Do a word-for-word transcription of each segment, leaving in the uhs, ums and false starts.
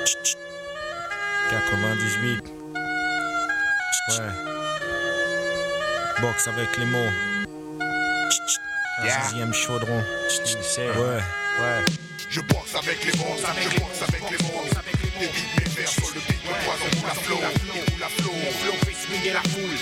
quatre-vingt-dix-huit. Ouais. Boxe avec les mots. Un Yeah. sixième chaudron. Ouais, ouais. Je boxe avec les mots, je boxe avec les mots. Débite mes vers sur le beat, le poison roule à flot, roule à flot. Mon flow fait swinguer la foule.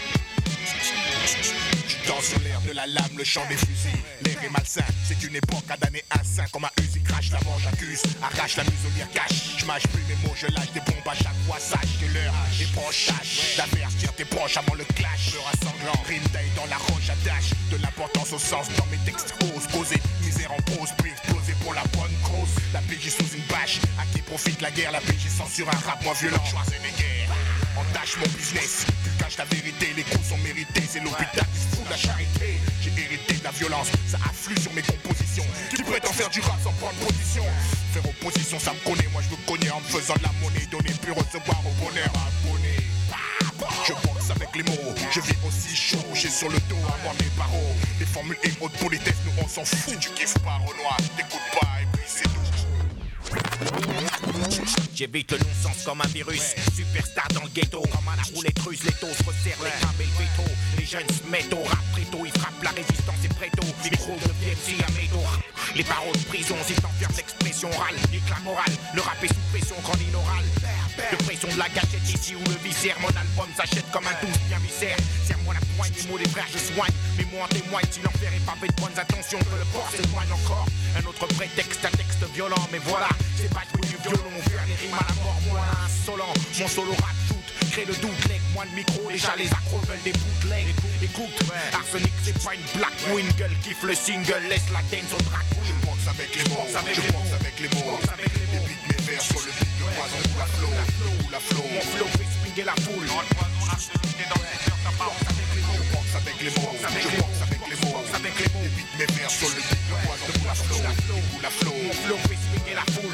Je danse sur l'air de la lame, le chant des fusils. L'air est malsain, c'est une époque à damner un saint. Comme un Uzi crache, la mort j'accuse. Arrache la muselière cache. Je mâche plus mes mots, je lâche des bombes à chaque fois. Sache que l'heure est proche, tâche d'avertir tes proches avant le clash. Peur sanglant, rime taille dans la roche, attache de l'importance au sens dans mes textes. Ose poser, misère en pause, puis exploser pour la bonne cause. La P J sous une bâche, à qui profite la guerre. La P J censure un rap moins violent. Choisis des guerres, entache mon business. Tu caches la vérité, les coups sont mérités. C'est l'hôpital qui se fout de la charité. J'ai hérité de la violence, ça afflue sur mes compositions. Qui prétend faire du rap sans prendre position? Faire opposition, ça me connaît, moi je me connais en me faisant de la monnaie. Donner puis recevoir au bonheur abonné. Je boxe avec les mots, je vis aussi chaud. J'ai sur le dos à moi mes barreaux. Les formules et mots de politesse, nous on s'en fout. Si tu kiffes pas Renoir, t'écoutes pas et puis c'est tout. J'évite le non-sens comme un virus. Superstar dans le ghetto, comme à la roulette russe. Les taux se resserrent, les câbles et le veto. Les jeunes se mettent au rap très tôt. Ils frappent la résistance et préto. Micro de P M C à métaux. Les paroles de prison, ils t'enferment l'expression orale. L'éclat moral, le rap est sous pression quand l'inoral. De pression de la gâchette ici où le viscère. Mon album s'achète comme un douze bien viscère. Serre-moi la poigne, les mots des frères je soigne. Mais moi en témoigne, si l'enfer est pas fait de bonnes attentions, que le port s'éloigne encore. Un autre prétexte, un texte violent, mais voilà, c'est pas jouer du violon, faire les rimes à la mort, moi insolent. Mon solo rap shoot, crée le doute, leg, moins de micro, déjà les accros veulent des bootlegs. Écoute, Arsenic c'est pas une black wingle, kiffe le single, laisse la dance au track. Je boxe avec les mots, je boxe avec les mots. Débite mes vers sur le beat, le poison roule à flot, roule à flot. Mon flow fait swinguer la foule. Je boxe avec les mots, je boxe avec les mots. Débite mes vers sur le beat, le poison roule à flot, roule à flot. Mon flow fait swinguer la foule.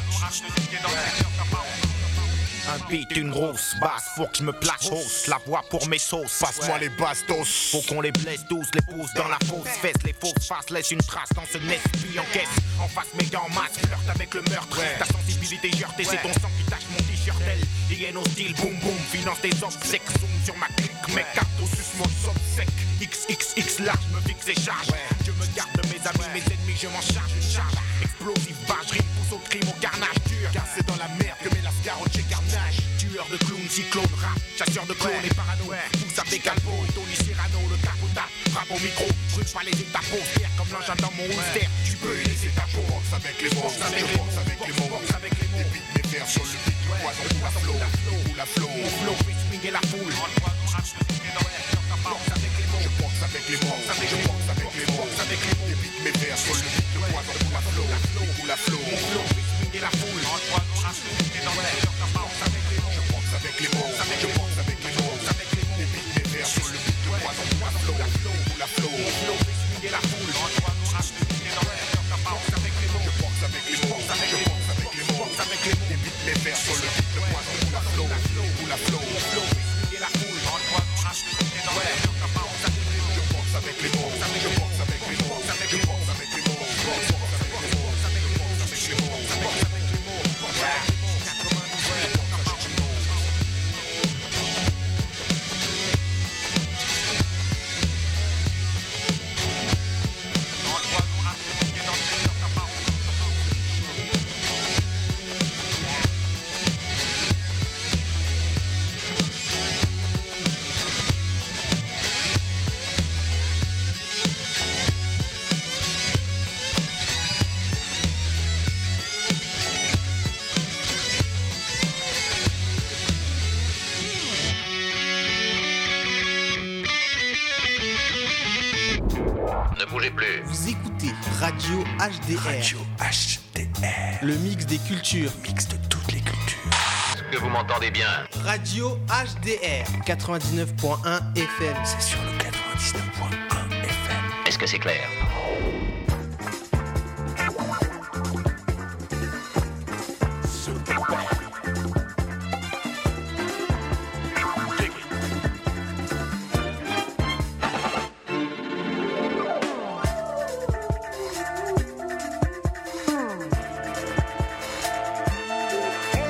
Un beat, une grosse basse, faut que je me place hausse. La voix pour mes sauces, Passe-moi les bastos. faut qu'on les blesse tous, les pousse dans la fausse fesse. Les fausses faces laissent une trace dans ce nest, puis en caisse. En face, mes gants masques, flirte avec le meurtre. Ta sensibilité heurtée, c'est ton sang qui tâche mon t-shirt. Elle, hyène au style, boum boum, finance des obsèques. Zoom sur ma clique, mes cartes au sus, mon somme sec. X X X large, me fixe et charge. Je me garde de mes amis, mes ennemis, je m'en charge. Une charge explosive, vache, rime, pousse au crime, au carnage dur. Car c'est dans la merde que met la scaroche et carnage. Tueur de clowns, cyclone, rap, chasseur de clones et parano. Pousse avec Calvo, Tony Cyrano, le capota, frappe au micro, brûle pas les étapes, fier comme l'engin dans mon holster. Tu peux y laisser ta peau. Je boxe avec les mots, je boxe avec les mots. Débite mes vers sur le beat, le poison roule à flot, roule à flot. Mon flow fait swinguer la foule. Je boxe avec les mots, je boxe avec les mots. Débite mes vers sur le beat, le poison roule à flot, roule à flot. Mon flow fait swinguer la foule. Je boxe avec les mots, je boxe avec les mots. Débite mes vers sur le beat, le poison roule à flot, roule à flot. Mon flow fait swinguer la foule. Je boxe avec les mots, je boxe avec les mots. Débite mes vers sur le beat, le poison roule à flot, roule à flot. Mon flow fait swinguer la foule. Je boxe avec les mots, je boxe avec les mots. Je boxe avec les mots, je boxe avec les mots. Ne bougez plus. Vous écoutez Radio H D R. Radio H D R. Le mix des cultures. Mix de toutes les cultures. Est-ce que vous m'entendez bien? Radio H D R quatre-vingt-dix-neuf point un F M. C'est sur le quatre-vingt-dix-neuf point un F M. Est-ce que c'est clair? On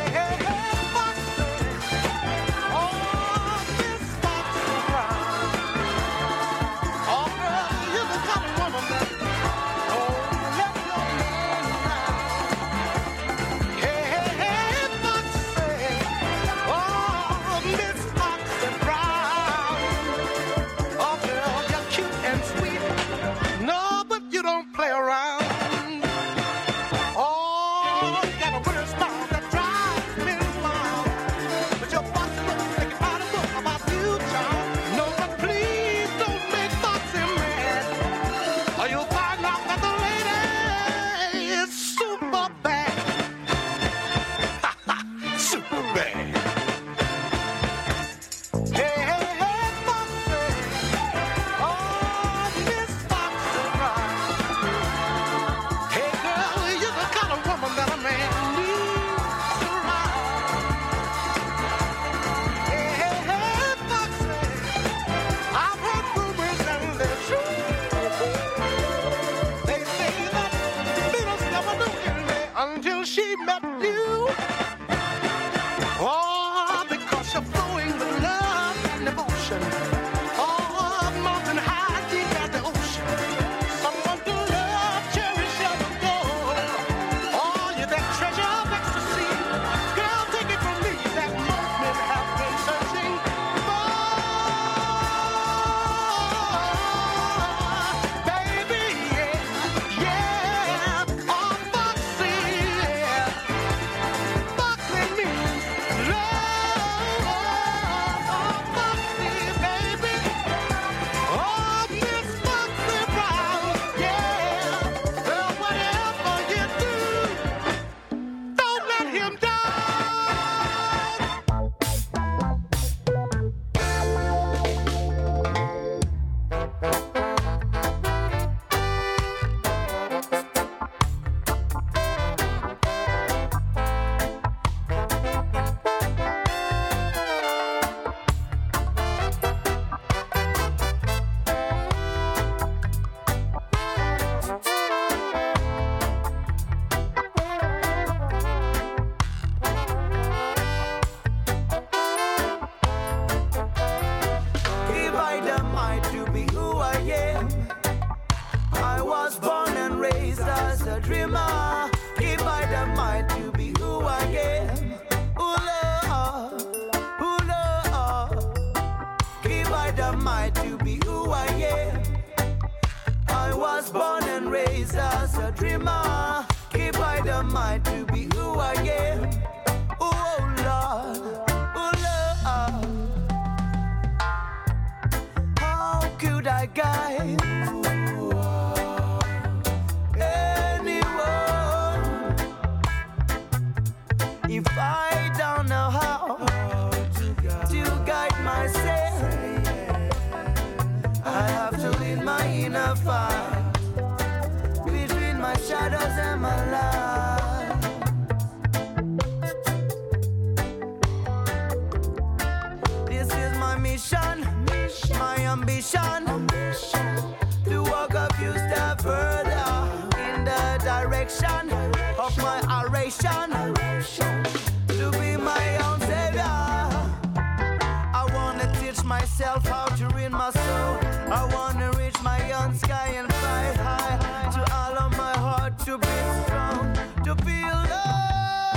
play around. Oh, you got a winter smile that drives me wild. But your box looks like you out of book about you, child. No, but please don't make Foxy mad, or you'll find out that the lady is super bad. Super bad. Hey, hey, hey, Foxy. Oh, Miss Foxy Brown. Hey, girl, you're the kind of woman that a man needs around. Hey, hey, hey, Foxy. I've heard rumors and they're true. They say that Venus never knew Italy until she met you. Oh, because you're flowing with love and devotion. Oh, mountain high, deep as the ocean. Someone to love, cherish, and adore. Oh, you're that treasure of ecstasy. Girl, take it from me that most men have been searching for. Baby, yeah, yeah. Oh, Foxy, yeah. Foxy means love. Oh, Foxy, baby. Oh, Miss Foxy Brown, yeah. Well, whatever you do, don't let him down. Give I the might to be who I am. I was born and raised as a dreamer. Give I the might to be who I am. Ooh, Lord, ooh, Lord. Give I the might to be who I am. I was born and raised as a dreamer. Give I the might to be who I am. Oh Lord, oh Lord. How could I guide anyone if I don't know how to guide myself? I have to lead my inner fight between my shadows and my light. This is my mission, my ambition, to walk a few steps further in the direction of my oration, to be my own savior. I wanna teach myself how to read my soul. I wanna reach my own sky and fly high, to allow my heart to be strong, to feel love.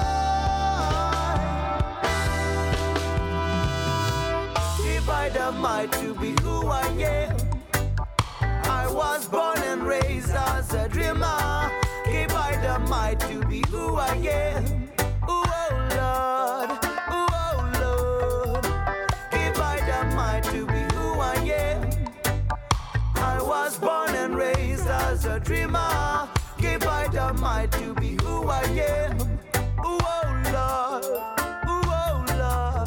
Give I the might to be who I am. I was born and raised as a dreamer. Give I the might to be who I am. Ooh, oh Lord, ooh, oh Lord. Give I the might to be who I am. I was born and raised as a dreamer. Give I the might to be who I am. Ooh, oh Lord, ooh, oh Lord.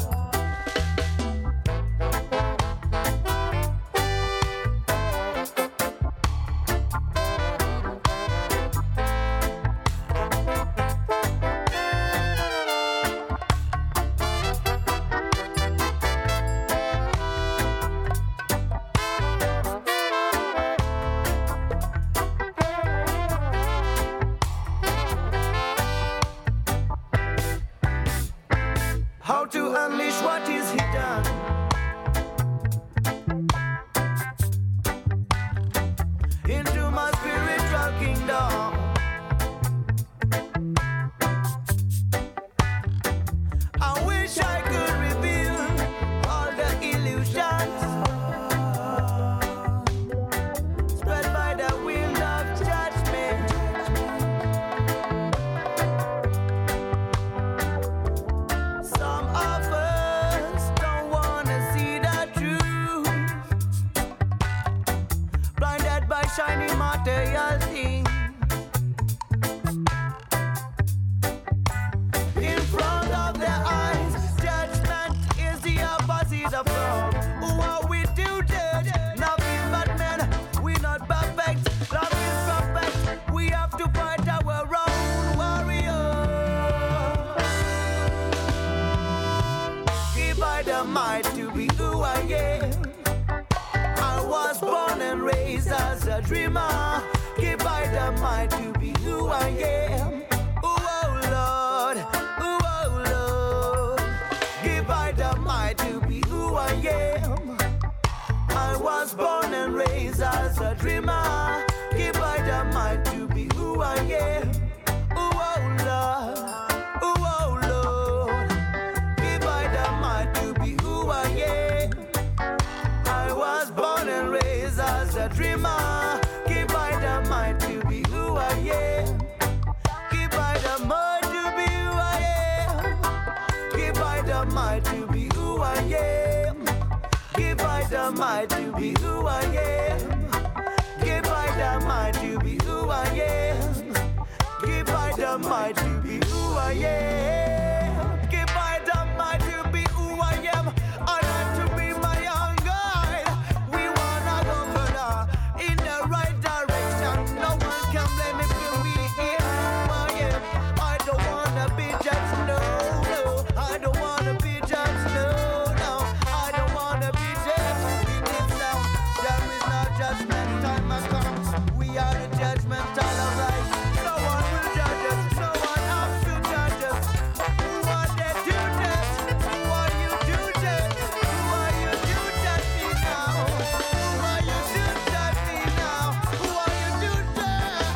dreamer. Give I the might to be who I am. Oh Lord, oh Lord. Give I the might to be who I am. I was born and raised as a dreamer. Give I the might to be who I am. Oh Lord, oh Lord. Give I the might to be who I am. I was born and raised as a dreamer. Give I the might to be who I am. Give I the might to be who I am. Give I the might to be who I am. Give I the might to be who I am. Give I the might to be who I am. Give I the might to be who I am. Give I the might to be who I am. I want to be my own guide. We wanna go further in the right direction. No one can blame me for me in who I am. I don't wanna be judged, no, no. I don't wanna be judged, no, no. I don't wanna be judged. In this now, there is no judgment. Time has come. We are the judgmental of life. No one will judge us. No one has to judge us. Who are they to judge? Who are you to judge? Who are you to judge me now? Who are you to judge me now? Who are you to judge?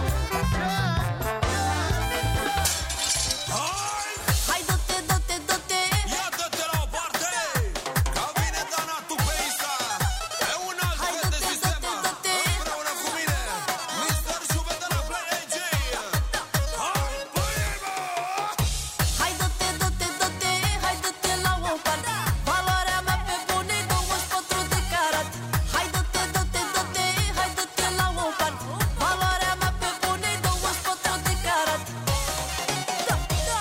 Hai dă-te, dă-te, dă-te. Ia dă-te la o parte, că vine Danatul pe Insta. E un alt Hai fel de dă-te, sistem, dă-te, dă-te. împreună cu mine, mister Juve de la Play A J. Hai, băie, bă! Hai dă-te, dă-te, dă-te. Hai dă-te la o parte. Valoarea mea pe bune douăzeci și patru de carat. Hai dă-te, dă-te, dă-te. Hai dă-te la o parte. Valoarea mea pe bune douăzeci și patru de carat. Da, da.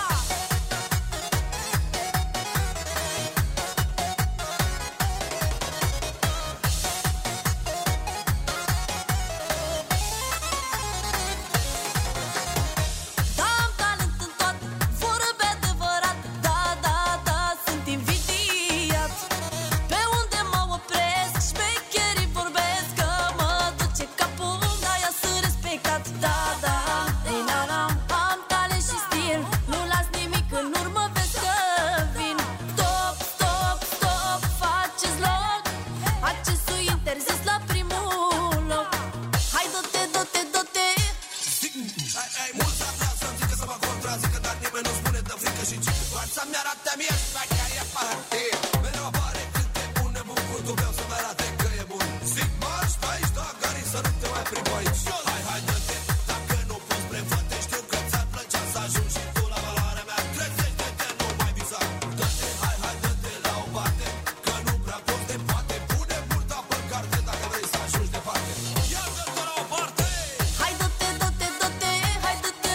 Da, am talent în toate, vorbe adevărat. Da, da, da, sunt invidiat. Pe unde mă opresc, șmecherii vorbesc, că mă duce capul, de-aia sunt respectat. Da, da, ei, na, na. Am talent și stil, nu las nimic în urmă, vezi că vin. Stop, stop, stop, faceți loc. Accesul interzis la primul loc. Hai dă-te, dă-te, dă-te. Ai, ai, mulți ar vrea să-mi zică să mă contrazică, dar nimeni nu spune de frică și cică. Doar să-mi arată mie șmecherie parte. Mereu apare cât de bun, nebun curtul meu să-mi arate că e bun. Zic marș pe aici, dagari, să nu te mai prind pe aici. Hai, hai, dă-te, dacă nu poți prefate, știu că ți-ar plăcea să ajungi și tu la valoarea mea. Trezește-te, nu mai visa. Dă-te, hai, hai, dă-te la o parte, că nu prea poți de poate. Pune multă apă în carte dacă vrei să ajungi departe. Ia dă-te la o parte! Hai dă-te, dă-te, dă-te. Hai dă-te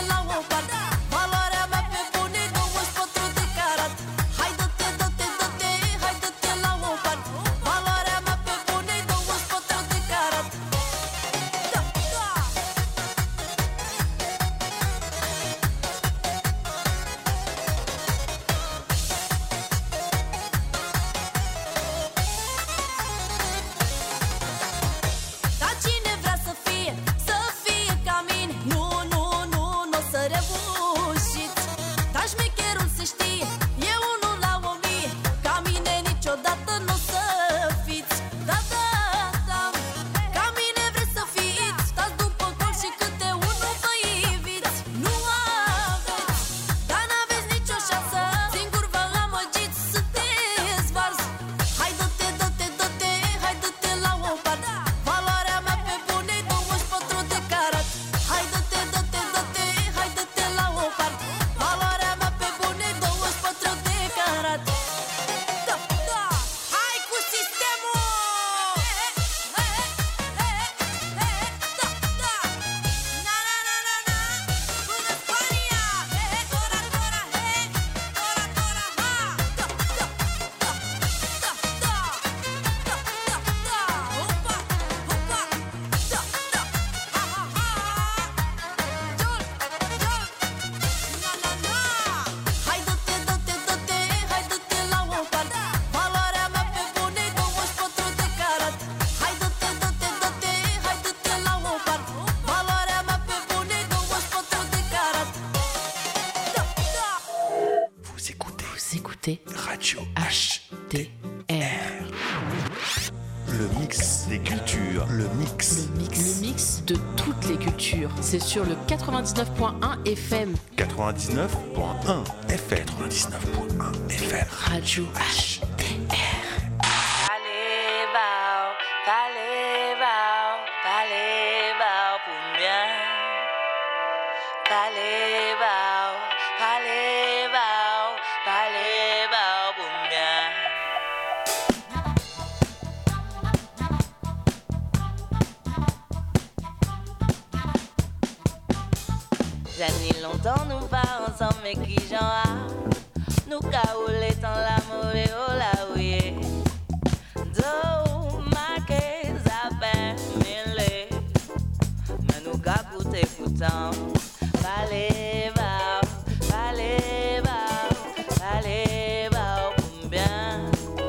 Radio H D R. Le mix des cultures. Le mix. Le mix. Le mix de toutes les cultures. C'est sur le quatre-vingt-dix-neuf point un F M. quatre-vingt-dix-neuf point un F M. quatre-vingt-dix-neuf point un F M. Radio H D R. J'annule longtemps nous pas ensemble mais qui j'en a nous caoulé tant la mauvaise oh la ouye do ma que zappin mêlé mais nous qu'a coûté pourtant Allez va allez va allez va combien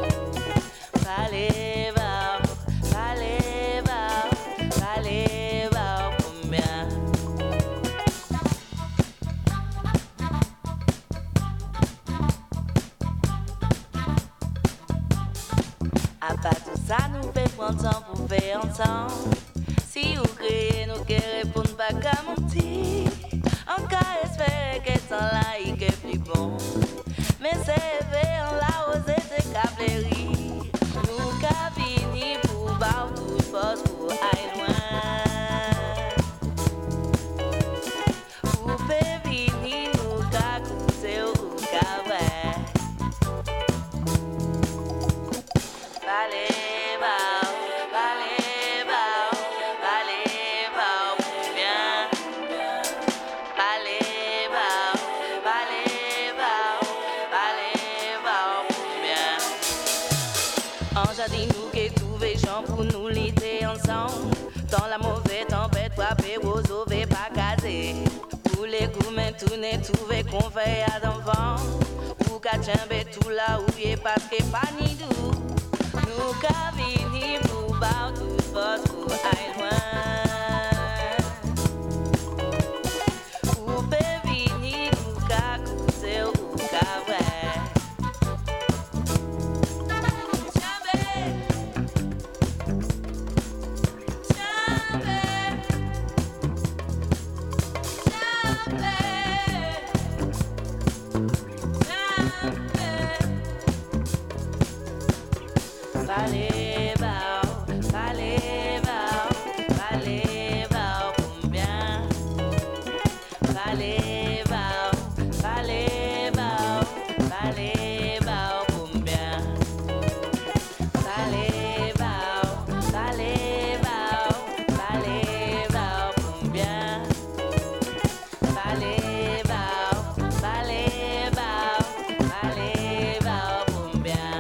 allez va allez va allez va combien à pas tout ça nous fait prendre temps pour faire ensemble. Si vous criez nous qui répondent pas qu'à mentir. Encore espérer que ton là il est plus bon. Mais c'est vrai on l'a osé te capléry. Nous qu'a fini pour battre toute force pour aller loin. Pour pévini nous qu'a coûté ou qu'a vrai. Allez, va, allez, va, allez, va, bien. Allez, va, allez, va, allez, va, bien. En jardin, nous qui trouvé gens pour nous litter ensemble. Dans la mauvaise tempête, frapper aux ovés, pas caser. Pour les gourmets, tourner, trouver qu'on fait à d'enfants. Ou qu'à tchember tout là où il est parce que pas ni doux. Nous qu'a vini pour battre toute force pour aller loin. Pour pévini nous qu'a coûté ou qu'a vrai. Jamais, jamais, jamais. Allez, va, allez, va, allez, va, combien? Allez, va, allez, va, allez, va, combien? Allez, va, allez, va, allez, va, combien? Allez, va, allez, va, allez, va, combien?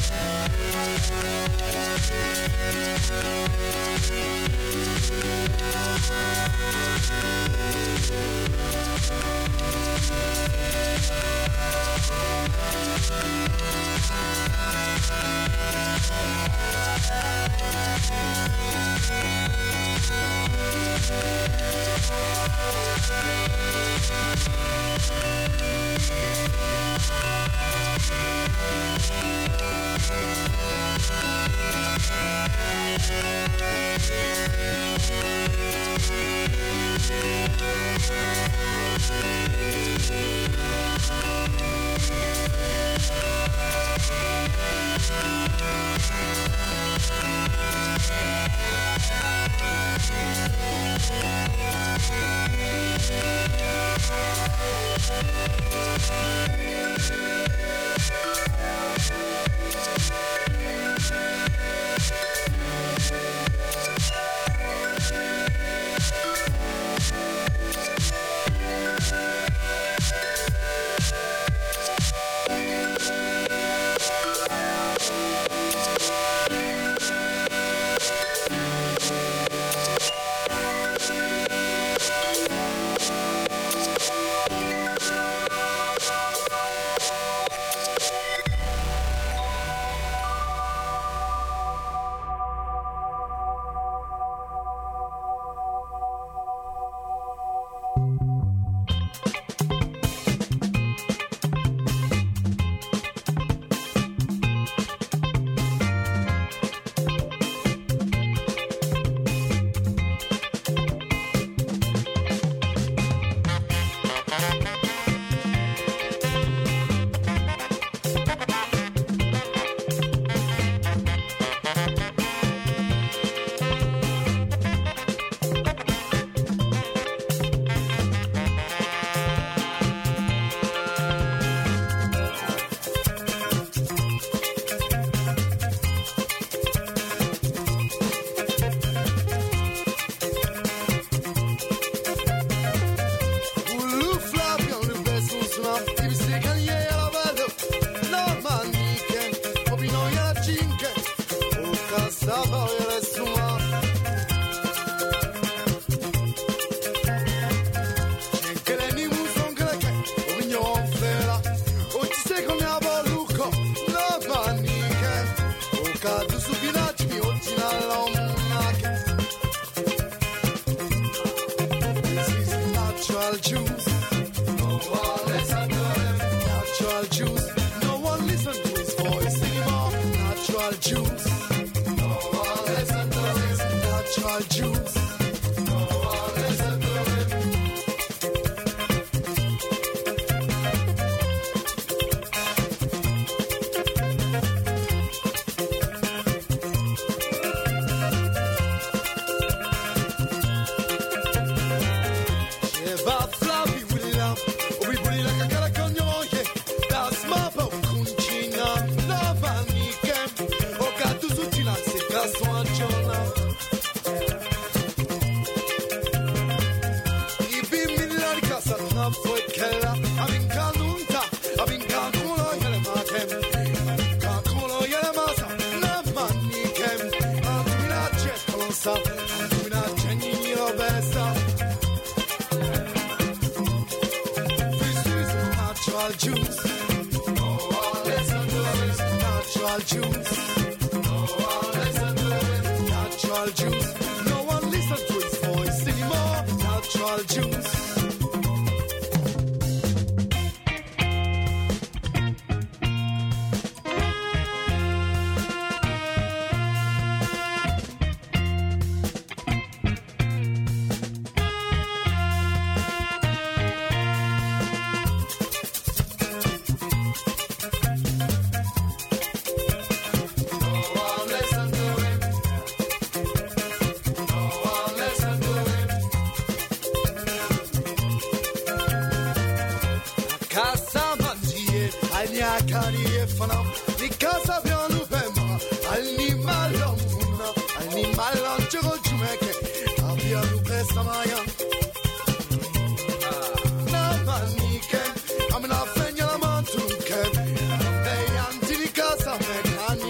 I'm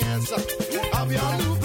Avion nous